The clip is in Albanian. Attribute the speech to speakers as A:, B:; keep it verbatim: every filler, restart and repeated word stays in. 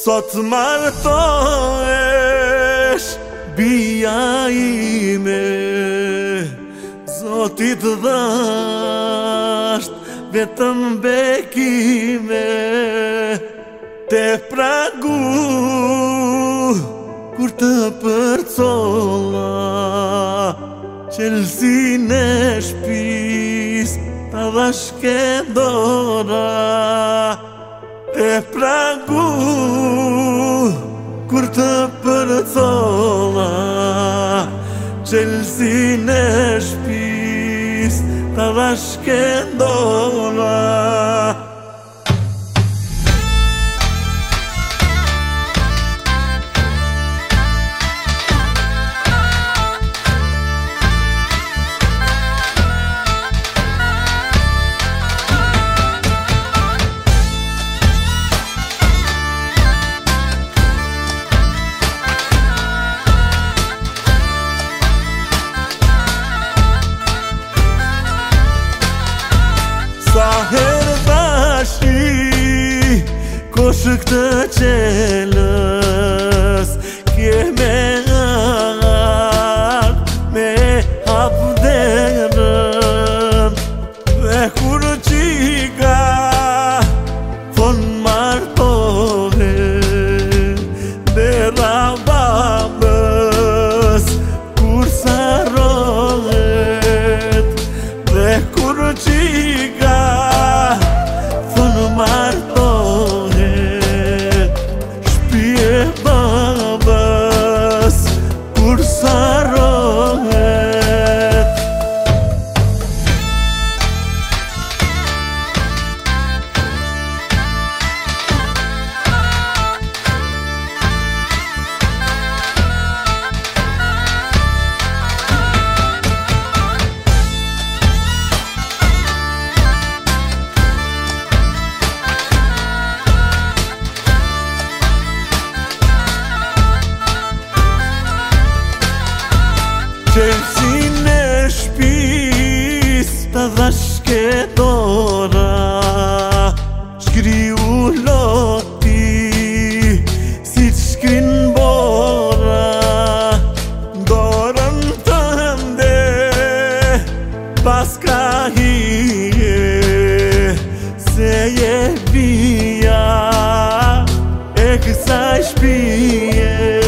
A: Sot martohesh bia ime, Zotit dhasht vetëm bekime. Te pragu kur të përcolla, qelsin e shpis ta dhashke dora. Te pragu kur të përcolla, qelsin e shpis ta dhashke dora. Sa her dashi koshë këtë qelës, kje me ardh me hap derën. Dhe kur qika fon martohe, dera babës kur sarohet. Dhe kur qika martohet, shpije babës kur sarohet. Qelsin e shpis ta dhashke dora, shkriu loti si t'shkrin bora. Dorën tënde pas ka hije, se je vija e kësaj shpije.